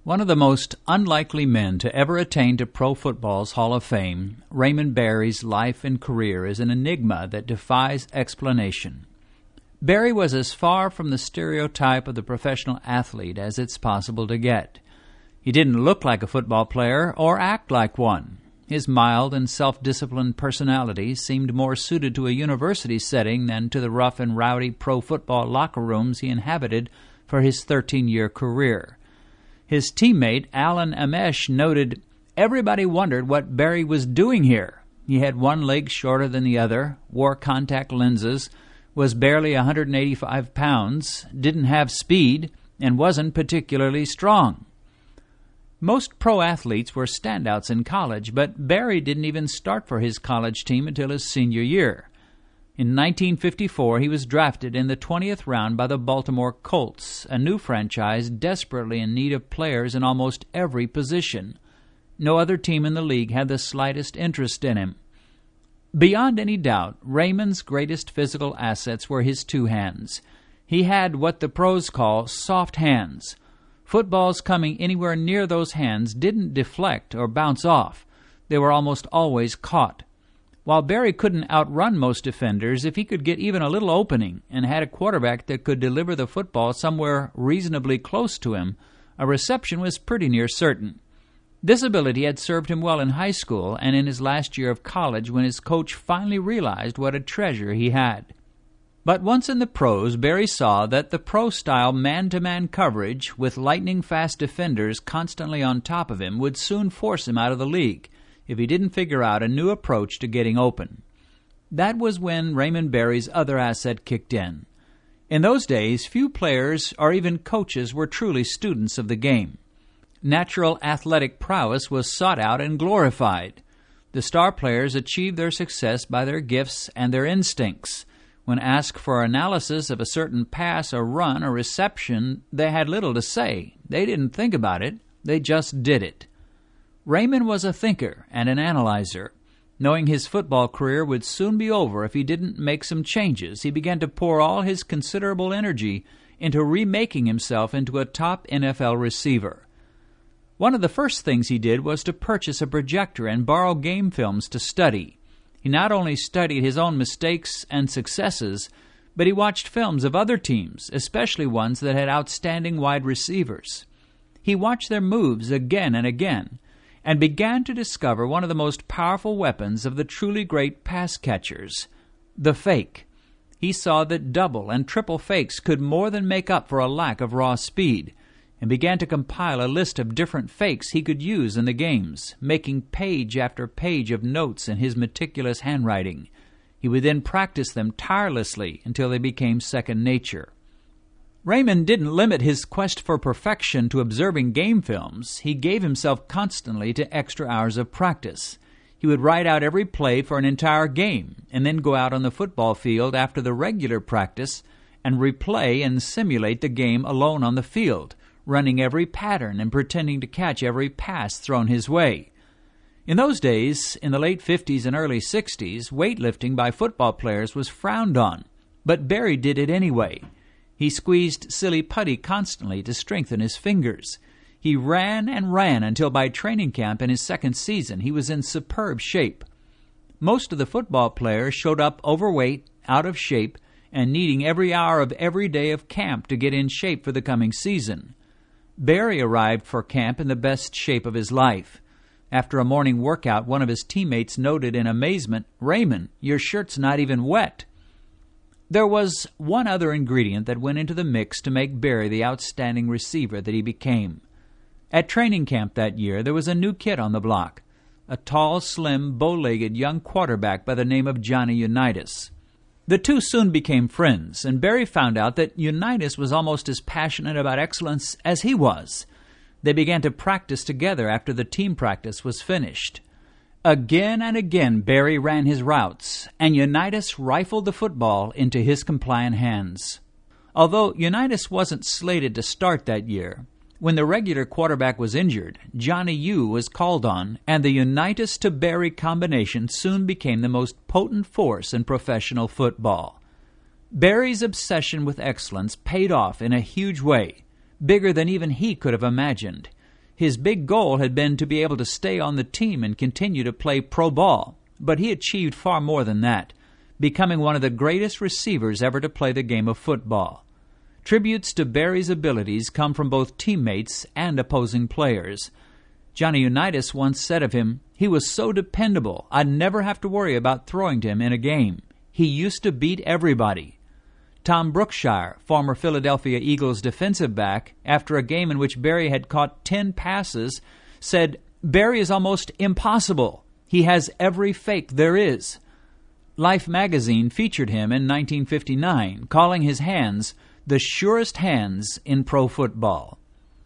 One of the most unlikely men to ever attain to pro football's Hall of Fame, Raymond Berry's life and career is an enigma that defies explanation. Berry was as far from the stereotype of the professional athlete as it's possible to get. He didn't look like a football player or act like one. His mild and self-disciplined personality seemed more suited to a university setting than to the rough and rowdy pro football locker rooms he inhabited for his 13-year career. His teammate, Alan Amesh, noted, "Everybody wondered what Berry was doing here. He had one leg shorter than the other, wore contact lenses, was barely 185 pounds, didn't have speed, and wasn't particularly strong." Most pro athletes were standouts in college, but Berry didn't even start for his college team until his senior year. In 1954, he was drafted in the 20th round by the Baltimore Colts, a new franchise desperately in need of players in almost every position. No other team in the league had the slightest interest in him. Beyond any doubt, Raymond's greatest physical assets were his two hands. He had what the pros call soft hands. Footballs coming anywhere near those hands didn't deflect or bounce off. They were almost always caught. While Berry couldn't outrun most defenders, if he could get even a little opening and had a quarterback that could deliver the football somewhere reasonably close to him, a reception was pretty near certain. This ability had served him well in high school and in his last year of college when his coach finally realized what a treasure he had. But once in the pros, Berry saw that the pro-style man-to-man coverage with lightning-fast defenders constantly on top of him would soon force him out of the league if he didn't figure out a new approach to getting open. That was when Raymond Berry's other asset kicked in. In those days, few players or even coaches were truly students of the game. Natural athletic prowess was sought out and glorified. The star players achieved their success by their gifts and their instincts. When asked for analysis of a certain pass or run or reception, they had little to say. They didn't think about it. They just did it. Raymond was a thinker and an analyzer. Knowing his football career would soon be over if he didn't make some changes, he began to pour all his considerable energy into remaking himself into a top NFL receiver. One of the first things he did was to purchase a projector and borrow game films to study. He not only studied his own mistakes and successes, but he watched films of other teams, especially ones that had outstanding wide receivers. He watched their moves again and again, and began to discover one of the most powerful weapons of the truly great pass catchers, the fake. He saw that double and triple fakes could more than make up for a lack of raw speed, and began to compile a list of different fakes he could use in the games, making page after page of notes in his meticulous handwriting. He would then practice them tirelessly until they became second nature. Raymond didn't limit his quest for perfection to observing game films. He gave himself constantly to extra hours of practice. He would write out every play for an entire game and then go out on the football field after the regular practice and replay and simulate the game alone on the field, running every pattern and pretending to catch every pass thrown his way. In those days, in the late 50s and early 60s, weightlifting by football players was frowned on, but Berry did it anyway. He squeezed silly putty constantly to strengthen his fingers. He ran and ran until by training camp in his second season he was in superb shape. Most of the football players showed up overweight, out of shape, and needing every hour of every day of camp to get in shape for the coming season. Berry arrived for camp in the best shape of his life. After a morning workout, one of his teammates noted in amazement, "Raymond, your shirt's not even wet." There was one other ingredient that went into the mix to make Berry the outstanding receiver that he became. At training camp that year, there was a new kid on the block, a tall, slim, bow-legged young quarterback by the name of Johnny Unitas. The two soon became friends, and Berry found out that Unitas was almost as passionate about excellence as he was. They began to practice together after the team practice was finished. Again and again Berry ran his routes, and Unitas rifled the football into his compliant hands. Although Unitas wasn't slated to start that year, when the regular quarterback was injured, Johnny U was called on, and the Unitas to Berry combination soon became the most potent force in professional football. Berry's obsession with excellence paid off in a huge way, bigger than even he could have imagined. His big goal had been to be able to stay on the team and continue to play pro ball, but he achieved far more than that, becoming one of the greatest receivers ever to play the game of football. Tributes to Barry's abilities come from both teammates and opposing players. Johnny Unitas once said of him, "He was so dependable, I'd never have to worry about throwing to him in a game. He used to beat everybody." Tom Brookshire, former Philadelphia Eagles defensive back, after a game in which Barry had caught 10 passes, said, "Barry is almost impossible. He has every fake there is." Life magazine featured him in 1959, calling his hands the surest hands in pro football.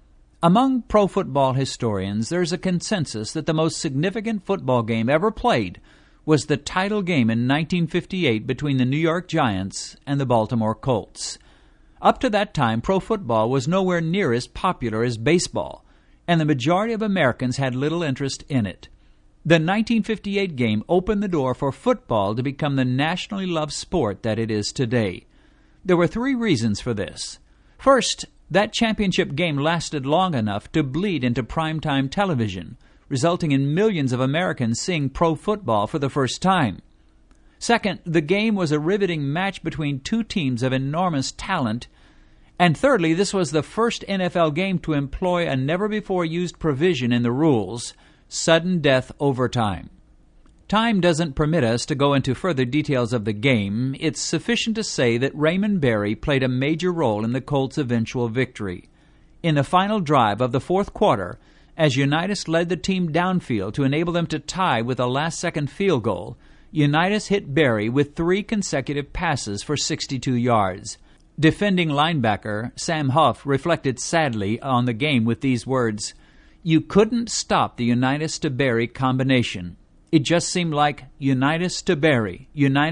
Among pro football historians, there is a consensus that the most significant football game ever played was the title game in 1958 between the New York Giants and the Baltimore Colts. Up to that time, pro football was nowhere near as popular as baseball, and the majority of Americans had little interest in it. The 1958 game opened the door for football to become the nationally loved sport that it is today. There were 3 reasons for this. First, that championship game lasted long enough to bleed into primetime television, resulting in millions of Americans seeing pro football for the first time. Second, the game was a riveting match between 2 teams of enormous talent. And thirdly, this was the first NFL game to employ a never-before-used provision in the rules, sudden death overtime. Time doesn't permit us to go into further details of the game. It's sufficient to say that Raymond Berry played a major role in the Colts' eventual victory. In the final drive of the 4th quarter, as Unitas led the team downfield to enable them to tie with a last-second field goal, Unitas hit Berry with 3 consecutive passes for 62 yards. Defending linebacker Sam Huff reflected sadly on the game with these words, "You couldn't stop the Unitas to Berry combination. It just seemed like Unitas to Berry,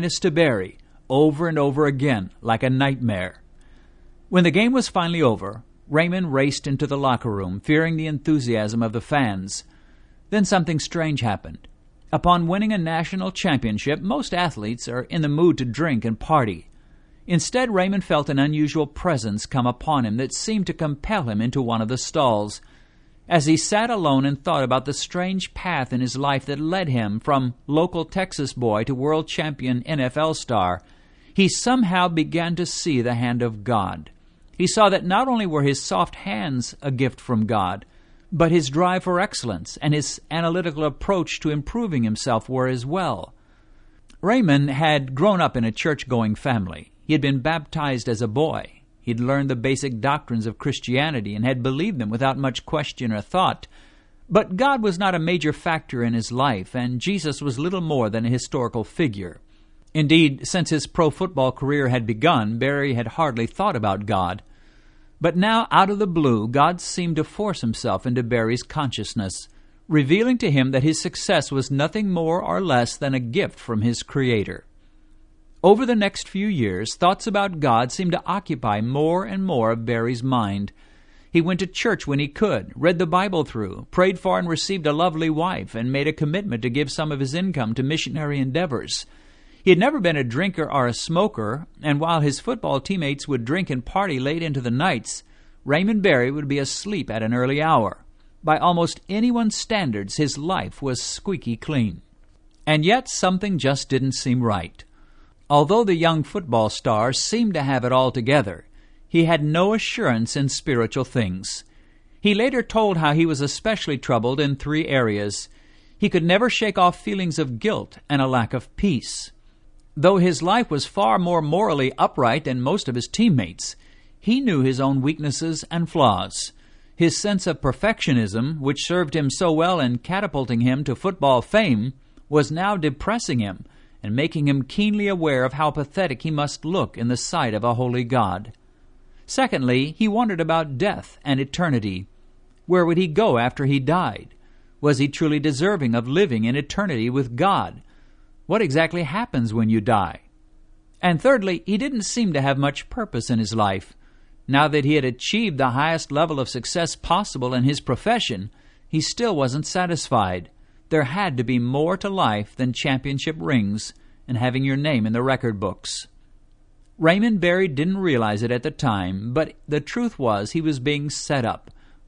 over and over again, like a nightmare." When the game was finally over, Raymond raced into the locker room, fearing the enthusiasm of the fans. Then something strange happened. Upon winning a national championship, most athletes are in the mood to drink and party. Instead, Raymond felt an unusual presence come upon him that seemed to compel him into one of the stalls. As he sat alone and thought about the strange path in his life that led him from local Texas boy to world champion NFL star, he somehow began to see the hand of God. He saw that not only were his soft hands a gift from God, but his drive for excellence and his analytical approach to improving himself were as well. Raymond had grown up in a church-going family. He had been baptized as a boy. He had learned the basic doctrines of Christianity and had believed them without much question or thought. But God was not a major factor in his life, and Jesus was little more than a historical figure. Indeed, since his pro football career had begun, Berry had hardly thought about God. But now, out of the blue, God seemed to force himself into Berry's consciousness, revealing to him that his success was nothing more or less than a gift from his Creator. Over the next few years, thoughts about God seemed to occupy more and more of Berry's mind. He went to church when he could, read the Bible through, prayed for and received a lovely wife, and made a commitment to give some of his income to missionary endeavors. He had never been a drinker or a smoker, and while his football teammates would drink and party late into the nights, Raymond Berry would be asleep at an early hour. By almost anyone's standards, his life was squeaky clean. And yet something just didn't seem right. Although the young football star seemed to have it all together, he had no assurance in spiritual things. He later told how he was especially troubled in 3 areas. He could never shake off feelings of guilt and a lack of peace. Though his life was far more morally upright than most of his teammates, he knew his own weaknesses and flaws. His sense of perfectionism, which served him so well in catapulting him to football fame, was now depressing him and making him keenly aware of how pathetic he must look in the sight of a holy God. Secondly, he wondered about death and eternity. Where would he go after he died? Was he truly deserving of living in eternity with God? What exactly happens when you die? And thirdly, he didn't seem to have much purpose in his life. Now that he had achieved the highest level of success possible in his profession, he still wasn't satisfied. There had to be more to life than championship rings and having your name in the record books. Raymond Berry didn't realize it at the time, but the truth was he was being set up.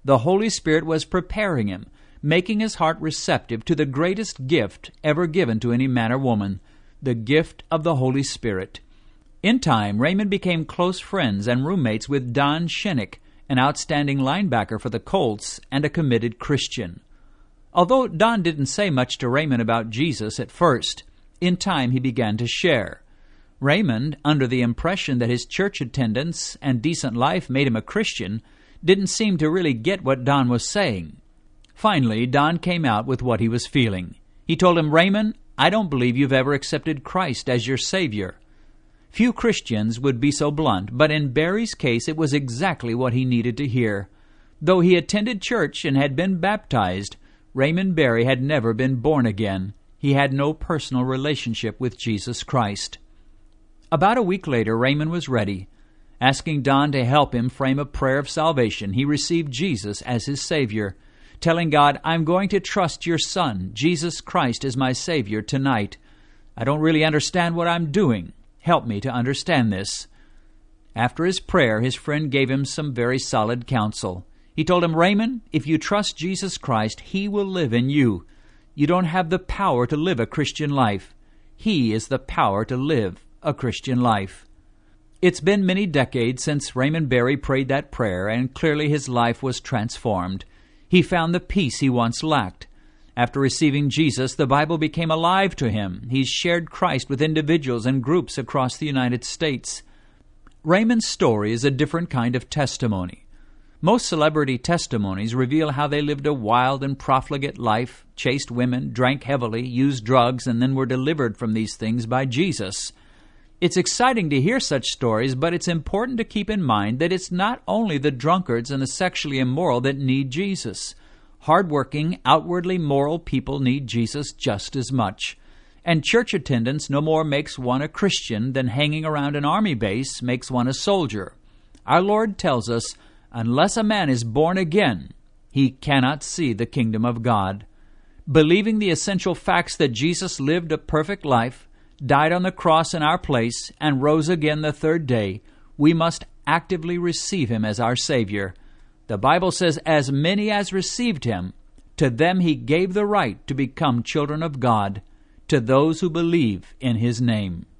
The Holy Spirit was preparing him, making his heart receptive to the greatest gift ever given to any man or woman, the gift of the Holy Spirit. In time, Raymond became close friends and roommates with Don Shinnick, an outstanding linebacker for the Colts and a committed Christian. Although Don didn't say much to Raymond about Jesus at first, in time he began to share. Raymond, under the impression that his church attendance and decent life made him a Christian, didn't seem to really get what Don was saying. Finally, Don came out with what he was feeling. He told him, "Raymond, I don't believe you've ever accepted Christ as your Savior." Few Christians would be so blunt, but in Barry's case it was exactly what he needed to hear. Though he attended church and had been baptized, Raymond Barry had never been born again. He had no personal relationship with Jesus Christ. About a week later, Raymond was ready. Asking Don to help him frame a prayer of salvation, he received Jesus as his Savior, telling God, "I'm going to trust your Son, Jesus Christ, as my Savior tonight. I don't really understand what I'm doing. Help me to understand this." After his prayer, his friend gave him some very solid counsel. He told him, "Raymond, if you trust Jesus Christ, He will live in you. You don't have the power to live a Christian life. He is the power to live a Christian life." It's been many decades since Raymond Barry prayed that prayer, and clearly his life was transformed. He found the peace he once lacked. After receiving Jesus, the Bible became alive to him. He's shared Christ with individuals and groups across the United States. Raymond's story is a different kind of testimony. Most celebrity testimonies reveal how they lived a wild and profligate life, chased women, drank heavily, used drugs, and then were delivered from these things by Jesus. It's exciting to hear such stories, but it's important to keep in mind that it's not only the drunkards and the sexually immoral that need Jesus. Hardworking, outwardly moral people need Jesus just as much. And church attendance no more makes one a Christian than hanging around an army base makes one a soldier. Our Lord tells us, unless a man is born again, he cannot see the kingdom of God. Believing the essential facts that Jesus lived a perfect life, died on the cross in our place, and rose again the third day, we must actively receive Him as our Savior. The Bible says, "As many as received Him, to them He gave the right to become children of God, to those who believe in His name."